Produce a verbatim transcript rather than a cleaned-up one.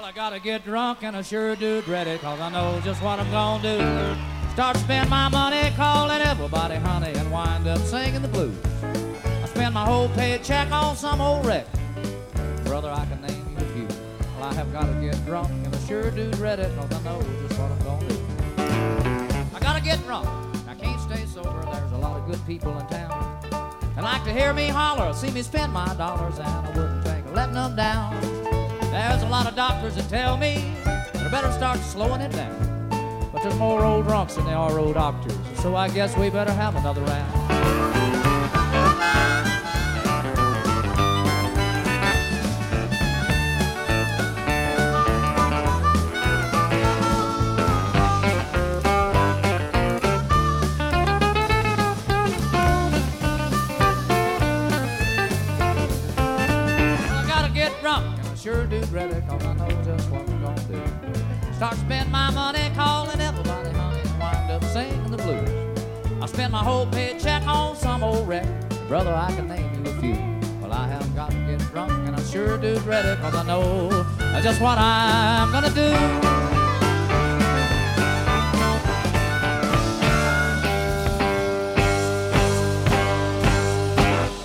I gotta get drunk and I sure do dread it, cause I know just what I'm gonna do. Start to spend my money calling everybody honey and wind up singing the blues. I spend my whole paycheck on some old wreck. Brother, I can name you a few. Well, I have gotta get drunk and I sure do dread it, cause I know just what I'm gonna do. I gotta get drunk, I can't stay sober. There's a lot of good people in town. They like to hear me holler, see me spend my dollars, and I wouldn't think of letting them down. There's a lot of doctors that tell me that I better start slowing it down. But there's more old drunks than there are old doctors, so I guess we better have another round. Sure do dread it, cause I know just what I'm gonna do. Start spending my money calling everybody honey and wind up singing the blues. I spend my whole paycheck on some old wreck. Brother, I can name you a few. Well, I have got to get drunk and I sure do dread it, cause I know just what I'm gonna do.